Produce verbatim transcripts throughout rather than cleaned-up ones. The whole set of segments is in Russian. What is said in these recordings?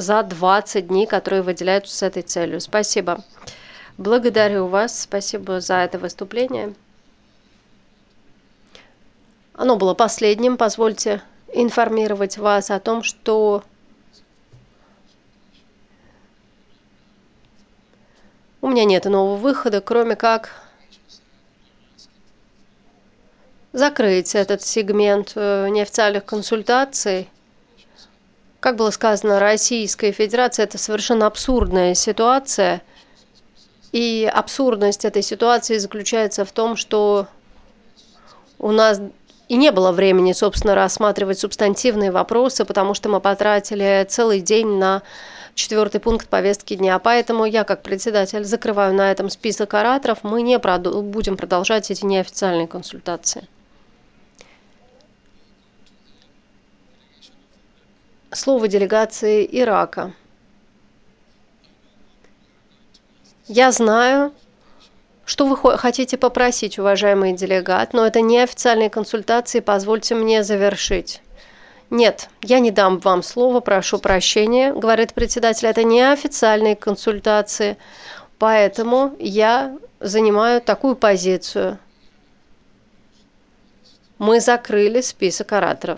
за двадцать дней, которые выделяются с этой целью. Спасибо. Благодарю вас. Спасибо за это выступление. Оно было последним. Позвольте информировать вас о том, что у меня нет иного выхода, кроме как закрыть этот сегмент неофициальных консультаций. Как было сказано, Российская Федерация – это совершенно абсурдная ситуация. И абсурдность этой ситуации заключается в том, что у нас и не было времени, собственно, рассматривать субстантивные вопросы, потому что мы потратили целый день на четвертый пункт повестки дня. Поэтому я, как председатель, закрываю на этом список ораторов. Мы не проду- будем продолжать эти неофициальные консультации. Слово делегации Ирака. Я знаю, что вы хотите попросить, уважаемый делегат, но это неофициальные консультации, позвольте мне завершить. Нет, я не дам вам слово, прошу прощения, говорит председатель, это неофициальные консультации, поэтому я занимаю такую позицию. Мы закрыли список ораторов.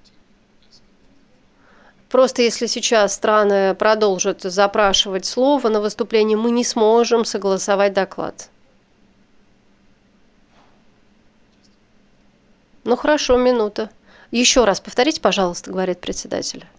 Просто если сейчас страны продолжат запрашивать слово на выступление, мы не сможем согласовать доклад. Ну хорошо, минута. Еще раз повторите, пожалуйста, говорит председатель.